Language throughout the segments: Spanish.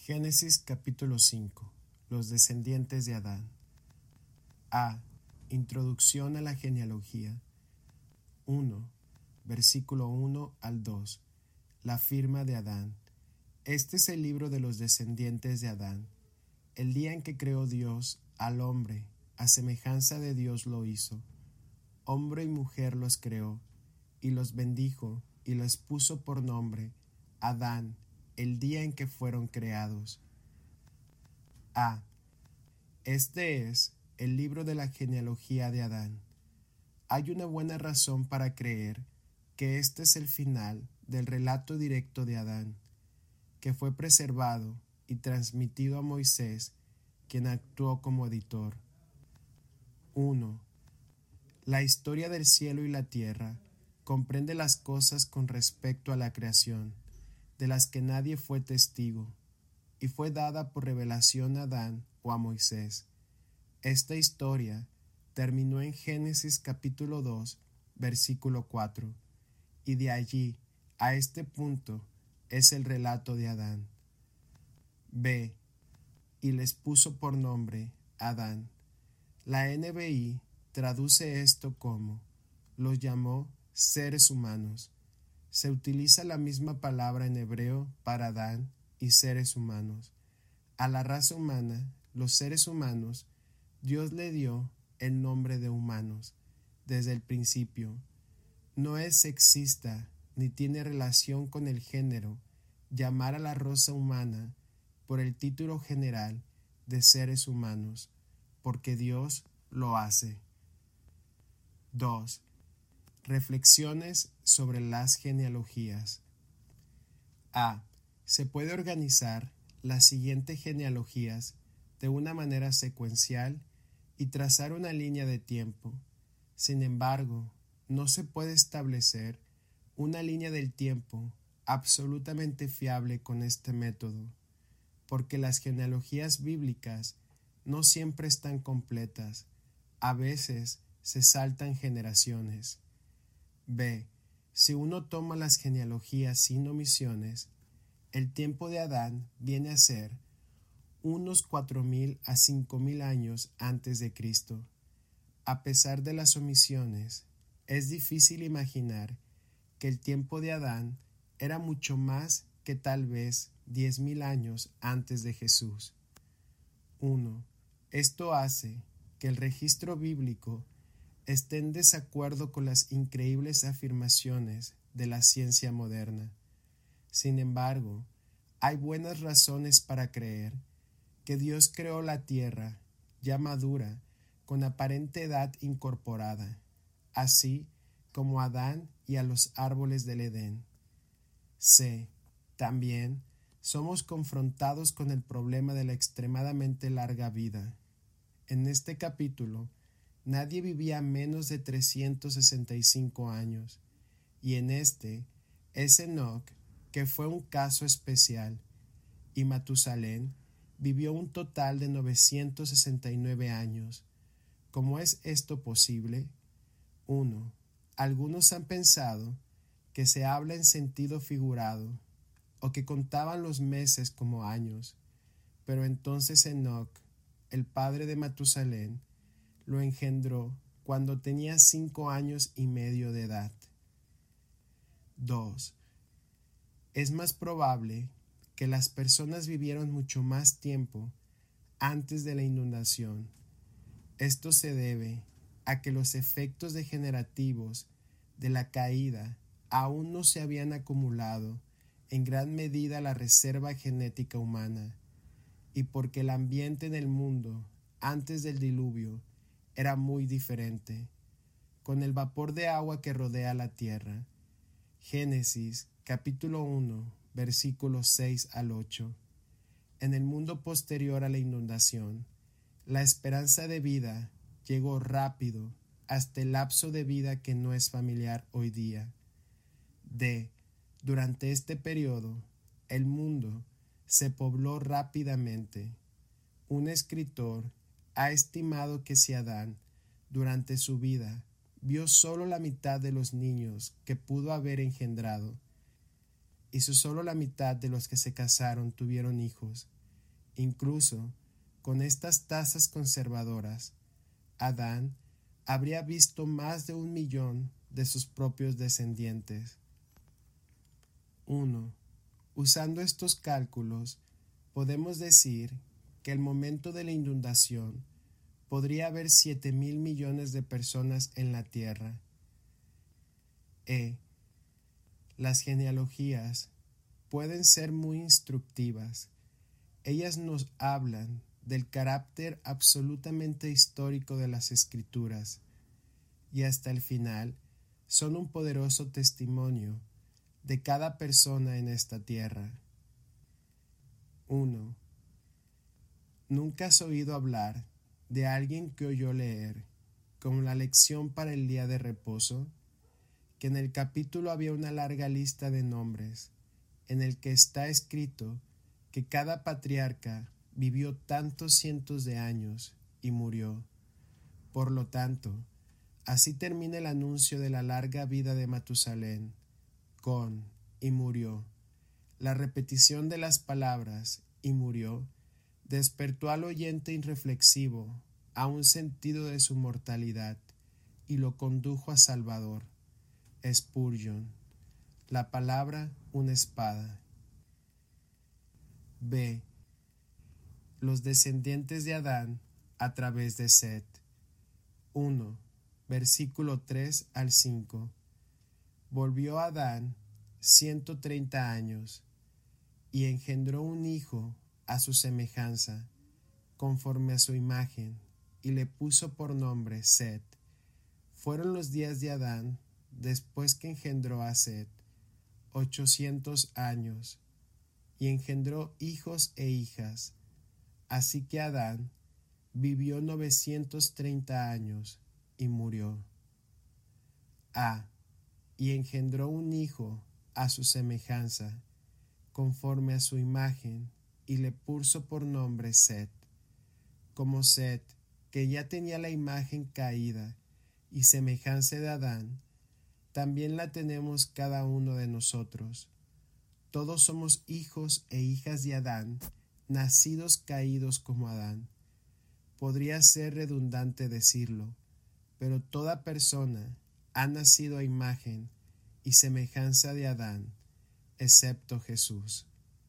Génesis capítulo 5. Los descendientes de Adán. A. Introducción a la genealogía. 1. Versículo 1 al 2. La firma de Adán. Este es el libro de los descendientes de Adán. El día en que creó Dios al hombre, a semejanza de Dios lo hizo. Hombre y mujer los creó, y los bendijo, y les puso por nombre Adán, el día en que fueron creados. A. Este es el libro de la genealogía de Adán. Hay una buena razón para creer que este es el final del relato directo de Adán, que fue preservado y transmitido a Moisés, quien actuó como editor. 1. La historia del cielo y la tierra comprende las cosas con respecto a la creación, de las que nadie fue testigo, y fue dada por revelación a Adán o a Moisés. Esta historia terminó en Génesis capítulo 2, versículo 4, y de allí a este punto es el relato de Adán. B. Y les puso por nombre Adán. La NBI traduce esto como los llamó seres humanos. Se utiliza la misma palabra en hebreo para Adán y seres humanos. A la raza humana, los seres humanos, Dios le dio el nombre de humanos desde el principio. No es sexista ni tiene relación con el género llamar a la raza humana por el título general de seres humanos, porque Dios lo hace. 2. Reflexiones sobre las genealogías. A. Se puede organizar las siguientes genealogías de una manera secuencial y trazar una línea de tiempo. Sin embargo, no se puede establecer una línea del tiempo absolutamente fiable con este método, porque las genealogías bíblicas no siempre están completas, a veces se saltan generaciones. B. Si uno toma las genealogías sin omisiones, el tiempo de Adán viene a ser unos 4,000 a 5,000 años antes de Cristo. A pesar de las omisiones, es difícil imaginar que el tiempo de Adán era mucho más que tal vez 10,000 años antes de Jesús. 1. Esto hace que el registro bíblico esté en desacuerdo con las increíbles afirmaciones de la ciencia moderna. Sin embargo, hay buenas razones para creer que Dios creó la tierra, ya madura, con aparente edad incorporada, así como a Adán y a los árboles del Edén. C. También somos confrontados con el problema de la extremadamente larga vida. En este capítulo, nadie vivía menos de 365 años, y en este es Enoc, que fue un caso especial, y Matusalén vivió un total de 969 años. ¿Cómo es esto posible? 1. Algunos han pensado que se habla en sentido figurado, o que contaban los meses como años, pero entonces Enoc, el padre de Matusalén, lo engendró cuando tenía 5 años y medio de edad. 2. Es más probable que las personas vivieron mucho más tiempo antes de la inundación. Esto se debe a que los efectos degenerativos de la caída aún no se habían acumulado en gran medida a la reserva genética humana, y porque el ambiente en el mundo antes del diluvio era muy diferente, con el vapor de agua que rodea la tierra. Génesis capítulo 1, versículos 6 al 8. En el mundo posterior a la inundación, la esperanza de vida llegó rápido hasta el lapso de vida que no es familiar hoy día. D. Durante este periodo, el mundo se pobló rápidamente. Un escritor ha estimado que si Adán, durante su vida, vio solo la mitad de los niños que pudo haber engendrado, y solo la mitad de los que se casaron tuvieron hijos, Incluso con estas tasas conservadoras, Adán habría visto más de 1.000.000 de sus propios descendientes. 1. Usando estos cálculos, podemos decir que el momento de la inundación podría haber 7.000.000.000 de personas en la tierra. Las genealogías pueden ser muy instructivas. Ellas nos hablan del carácter absolutamente histórico de las Escrituras y hasta el final son un poderoso testimonio de cada persona en esta tierra. 1. ¿Nunca has oído hablar de alguien que oyó leer, como la lección para el día de reposo, que en el capítulo había una larga lista de nombres, en el que está escrito que cada patriarca vivió tantos cientos de años y murió? Por lo tanto, así termina el anuncio de la larga vida de Matusalén, con y murió. La repetición de las palabras y murió despertó al oyente irreflexivo a un sentido de su mortalidad y lo condujo a Salvador. Spurgeon. La palabra una espada. B. Los descendientes de Adán a través de Set. 1. Versículo 3 al 5. Volvió Adán 130 años, y engendró un hijo a su semejanza, conforme a su imagen, y le puso por nombre Set. Fueron los días de Adán, después que engendró a Set, 800 años, y engendró hijos e hijas. Así que Adán vivió 930 años y murió. Y engendró un hijo a su semejanza, conforme a su imagen, y le puso por nombre Set. Como Set, que ya tenía la imagen caída y semejanza de Adán, también la tenemos cada uno de nosotros. Todos somos hijos e hijas de Adán, nacidos caídos como Adán. Podría ser redundante decirlo, pero toda persona ha nacido a imagen y semejanza de Adán, excepto Jesús.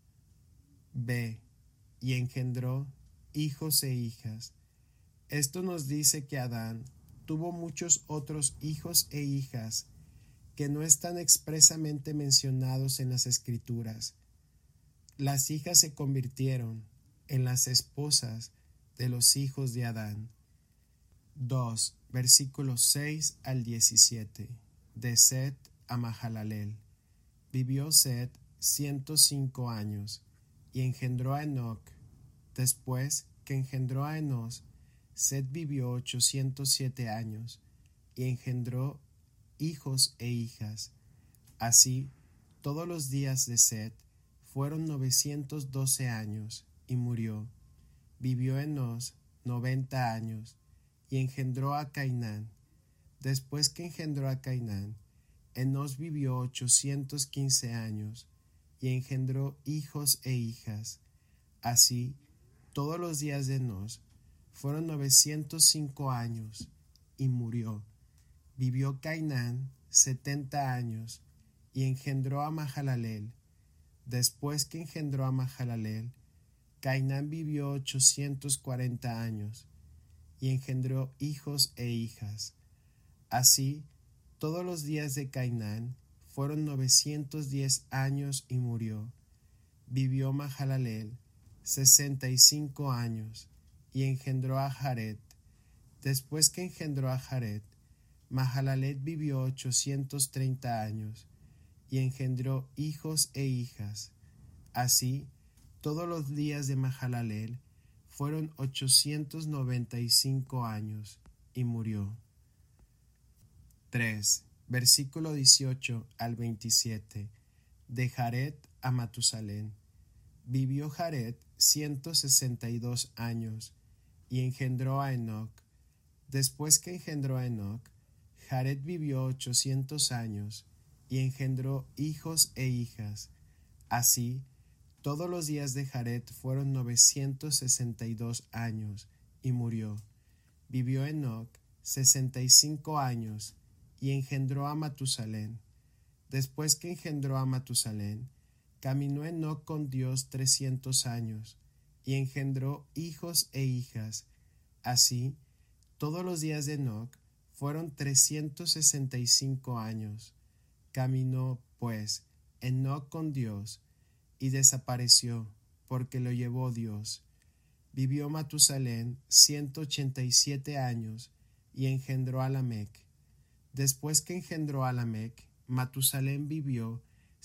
B. Y engendró hijos e hijas. Esto nos dice que Adán tuvo muchos otros hijos e hijas que no están expresamente mencionados en las Escrituras. Las hijas se convirtieron en las esposas de los hijos de Adán. 2. Versículos 6 al 17. De Set a Mahalalel. Vivió Set 105 años y engendró a Enoc. Después que engendró a Enos, Set vivió 807 años y engendró hijos e hijas. Así, todos los días de Set fueron 912 años y murió. Vivió Enos 90 años y engendró a Cainán. Después que engendró a Cainán, Enos vivió 815 años y engendró hijos e hijas. Así, todos los días de Enos fueron 905 años y murió. Vivió Cainán 70 años y engendró a Mahalalel. Después que engendró a Mahalalel, Cainán vivió 840 años y engendró hijos e hijas. Así, todos los días de Cainán fueron 910 años y murió. Vivió Mahalalel 65 años y engendró a Jared. Después que engendró a Jared, Mahalalel vivió 830 años y engendró hijos e hijas. Así, todos los días de Mahalalel fueron 895 años y murió. 3. Versículo 18 al 27. De Jared a Matusalén. Vivió Jared 162 años y engendró a Enoc. Después que engendró a Enoc, Jared vivió 800 años y engendró hijos e hijas. Así, Todos los días de Jared fueron 962 años, y murió. Vivió Enoc 65 años, y engendró a Matusalén. Después que engendró a Matusalén, caminó Enoc con Dios 300 años, y engendró hijos e hijas. Así, todos los días de Enoc fueron 365 años. Caminó, pues, Enoc con Dios, y desapareció, porque lo llevó Dios. Vivió Matusalén 187 años, y engendró a Lamec. Después que engendró a Lamec, Matusalén vivió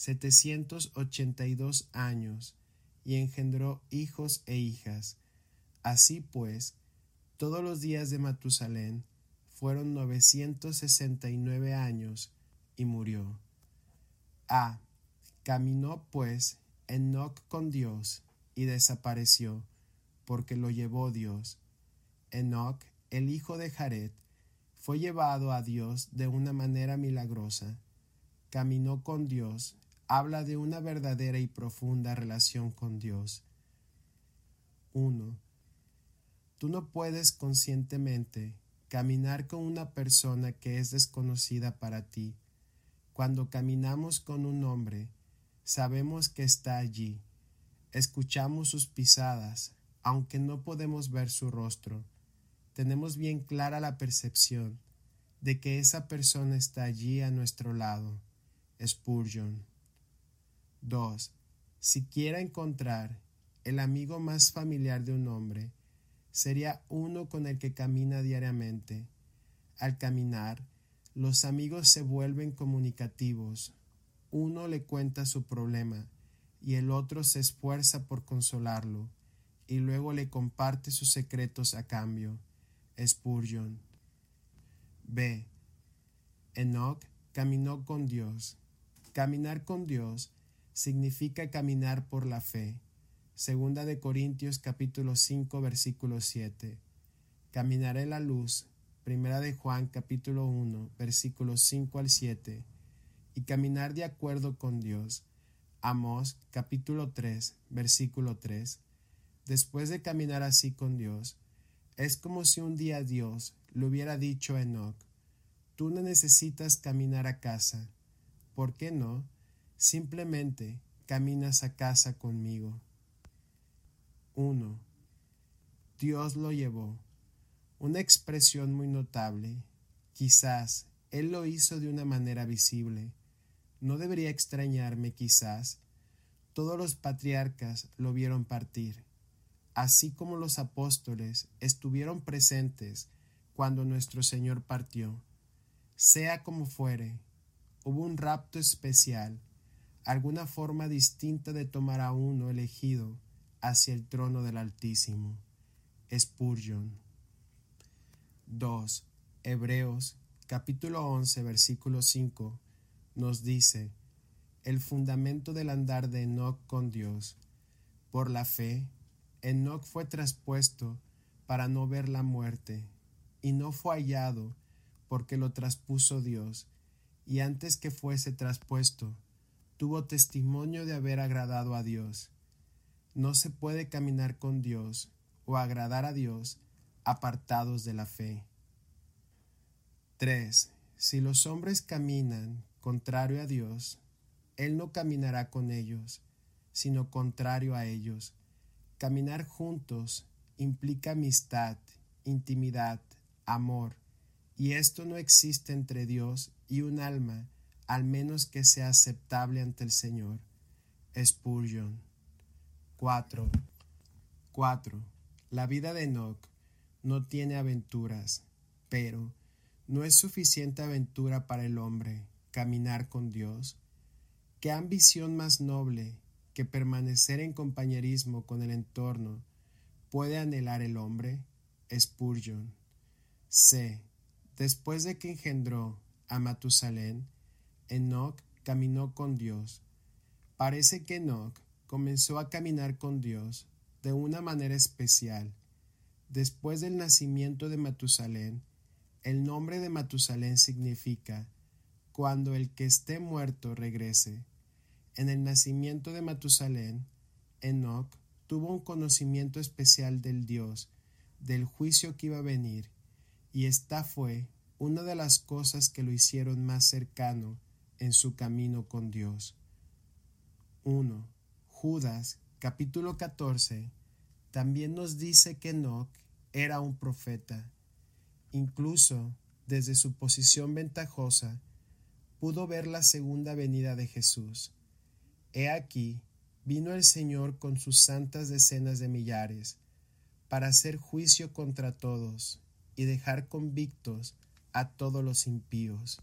782 años, y engendró hijos e hijas. Así pues, todos los días de Matusalén fueron 969 años, y murió. Caminó pues Enoc con Dios, y desapareció, porque lo llevó Dios. Enoc, el hijo de Jared, fue llevado a Dios de una manera milagrosa. Caminó con Dios, habla de una verdadera y profunda relación con Dios. 1. Tú no puedes conscientemente caminar con una persona que es desconocida para ti. Cuando caminamos con un hombre, sabemos que está allí. Escuchamos sus pisadas, aunque no podemos ver su rostro. Tenemos bien clara la percepción de que esa persona está allí a nuestro lado. Spurgeon. 2. Si quiera encontrar el amigo más familiar de un hombre, sería uno con el que camina diariamente. Al caminar, los amigos se vuelven comunicativos. Uno le cuenta su problema y el otro se esfuerza por consolarlo, y luego le comparte sus secretos a cambio. Spurgeon. B. Enoc caminó con Dios. Caminar con Dios significa caminar por la fe. Segunda de Corintios capítulo 5 versículo 7. Caminaré en la luz. Primera de Juan capítulo 1 versículos 5 al 7. Y caminar de acuerdo con Dios. Amós capítulo 3 versículo 3. Después de caminar así con Dios, es como si un día Dios le hubiera dicho a Enoc: tú no necesitas caminar a casa. ¿Por qué no? Simplemente caminas a casa conmigo. 1. Dios lo llevó. Una expresión muy notable. Quizás Él lo hizo de una manera visible. No debería extrañarme, quizás. Todos los patriarcas lo vieron partir, así como los apóstoles estuvieron presentes cuando nuestro Señor partió. Sea como fuere, hubo un rapto especial, alguna forma distinta de tomar a uno elegido hacia el trono del Altísimo. Spurgeon. 2. Hebreos capítulo 11 versículo 5 nos dice: el fundamento del andar de Enoc con Dios. Por la fe, Enoc fue traspuesto para no ver la muerte, y no fue hallado porque lo traspuso Dios, y antes que fuese traspuesto, tuvo testimonio de haber agradado a Dios. No se puede caminar con Dios o agradar a Dios apartados de la fe. 3. Si los hombres caminan contrario a Dios, Él no caminará con ellos, sino contrario a ellos. Caminar juntos implica amistad, intimidad, amor, y esto no existe entre Dios y un alma, al menos que sea aceptable ante el Señor. Spurgeon. 4. La vida de Enoc no tiene aventuras, pero ¿no es suficiente aventura para el hombre caminar con Dios? ¿Qué ambición más noble que permanecer en compañerismo con el entorno puede anhelar el hombre? Spurgeon. C. Después de que engendró a Matusalén, Enoc caminó con Dios. Parece que Enoc comenzó a caminar con Dios de una manera especial. Después del nacimiento de Matusalén, el nombre de Matusalén significa cuando el que esté muerto regrese. En el nacimiento de Matusalén, Enoc tuvo un conocimiento especial del Dios, del juicio que iba a venir, y esta fue una de las cosas que lo hicieron más cercano en su camino con Dios. 1. Judas, capítulo 14, también nos dice que Enoc era un profeta. Incluso, desde su posición ventajosa, pudo ver la segunda venida de Jesús. He aquí, vino el Señor con sus santas decenas de millares, para hacer juicio contra todos y dejar convictos a todos los impíos.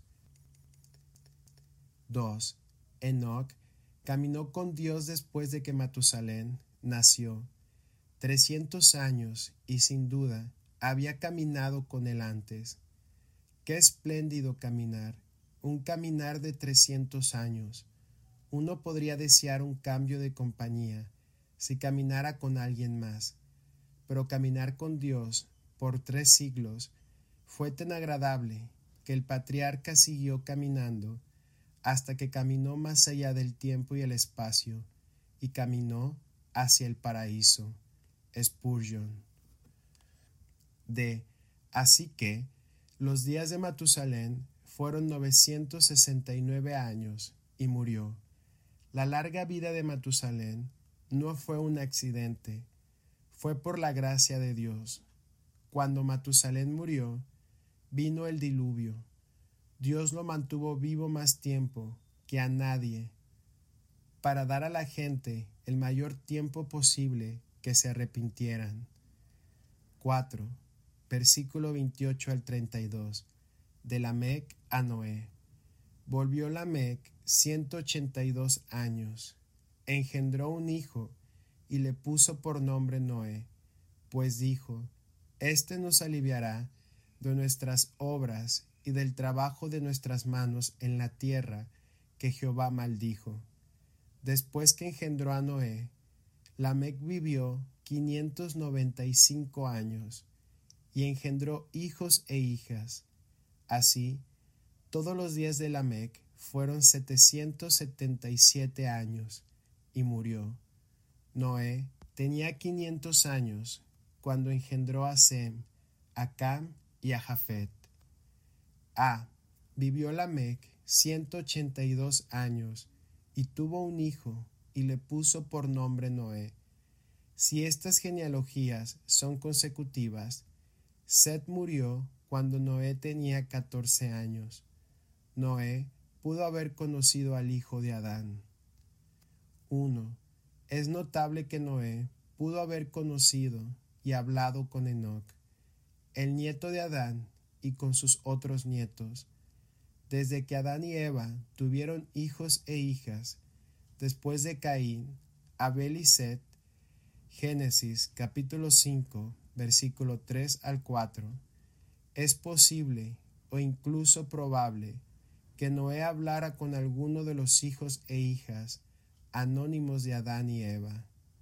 2. Enoc caminó con Dios después de que Matusalén nació 300 años y sin duda había caminado con él antes. Qué espléndido caminar, un caminar de 300 años. Uno podría desear un cambio de compañía si caminara con alguien más, pero caminar con Dios por 3 siglos fue tan agradable que el patriarca siguió caminando hasta que caminó más allá del tiempo y el espacio y caminó hacia el paraíso. Spurgeon. Así que los días de Matusalén fueron 969 años y murió. La larga vida de Matusalén no fue un accidente, fue por la gracia de Dios. Cuando Matusalén murió, vino el diluvio. Dios lo mantuvo vivo más tiempo que a nadie, para dar a la gente el mayor tiempo posible que se arrepintieran. 4. Versículo 28 al 32. De Lamec a Noé. Volvió Lamec 182 años. Engendró un hijo y le puso por nombre Noé, pues dijo: Este nos aliviará de nuestras obras y del trabajo de nuestras manos en la tierra que Jehová maldijo. Después que engendró a Noé, Lamec vivió 595 años y engendró hijos e hijas. Así, todos los días de Lamec fueron 777 años y murió. Noé tenía 500 años cuando engendró a Sem, a Cam y a Jafet. Vivió Lamec 182 años y tuvo un hijo y le puso por nombre Noé. Si estas genealogías son consecutivas, Set murió cuando Noé tenía 14 años. Noé pudo haber conocido al hijo de Adán. 1. Es notable que Noé pudo haber conocido y hablado con Enoc, el nieto de Adán, y con sus otros nietos. Desde que Adán y Eva tuvieron hijos e hijas, después de Caín, Abel y Set, Génesis capítulo 5, versículo 3 al 4, es posible o incluso probable que Noé hablara con alguno de los hijos e hijas anónimos de Adán y Eva.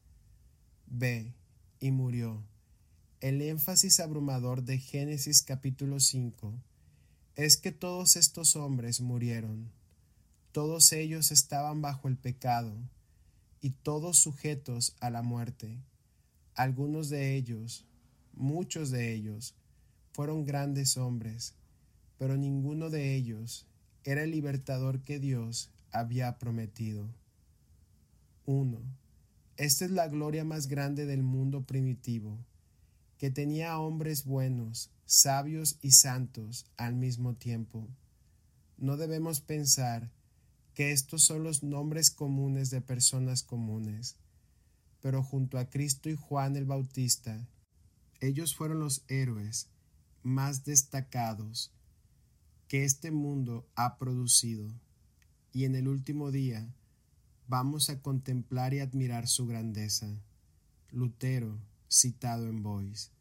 Y murió. El énfasis abrumador de Génesis capítulo 5 es que todos estos hombres murieron. Todos ellos estaban bajo el pecado y todos sujetos a la muerte. Algunos de ellos, muchos de ellos, fueron grandes hombres, pero ninguno de ellos era el libertador que Dios había prometido. 1. Esta es la gloria más grande del mundo primitivo, que tenía hombres buenos, sabios y santos al mismo tiempo. No debemos pensar que estos son los nombres comunes de personas comunes, pero junto a Cristo y Juan el Bautista, ellos fueron los héroes más destacados que este mundo ha producido, y en el último día vamos a contemplar y admirar su grandeza. Lutero, citado en Boyce.